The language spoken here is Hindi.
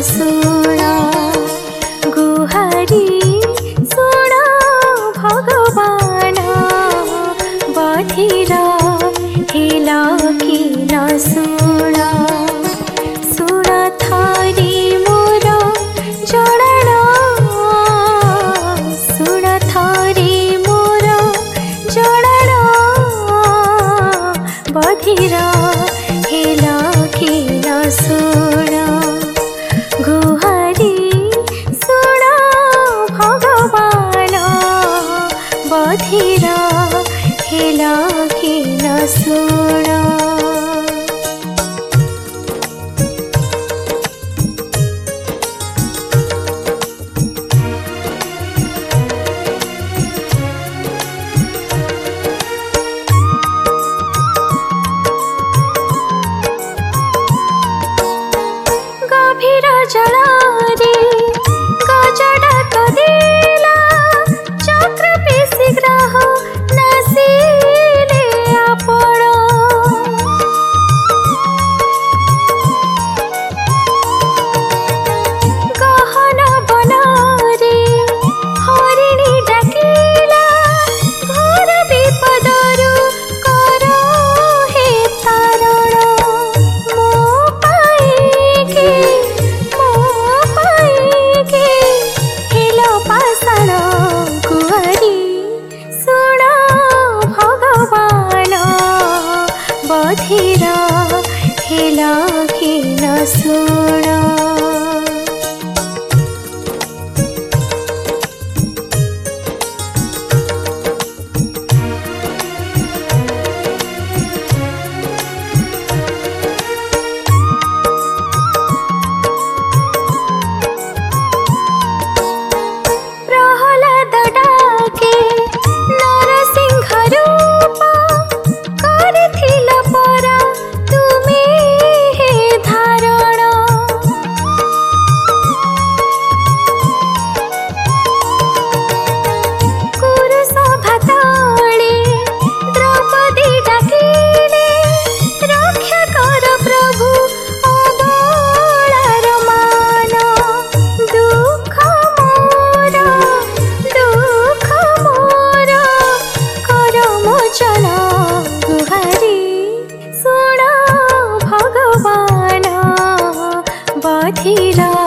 शुण गुहारी शुण भगवान बधिर हेला कि न शुण शुण थरी मोर जड़ाण शुण थरी मोर जड़ाण बधिर हेला कि न शुण गुहारी शुण भगवान बधिर हेला कि न शुण। गभीर जलारे गजड़ा कदेला चक्र पे शीघ्र नसीले आपण गहन बनारे हरिणी डाकिला घर विपदरु कर हे तारण मो पाइके हेलो पाषाण गुहारी शुण भगवान बधिर हेला कि न शुण। प्रहलाद डाके नरसिंह रूप करथिल परा तुमे हे धारण कुरुसभा तले द्रौपदी डाकिले रक्षा कर प्रभु अबलार मान दुख मोर कर मोचन गुहारी शुण भगवान बधिर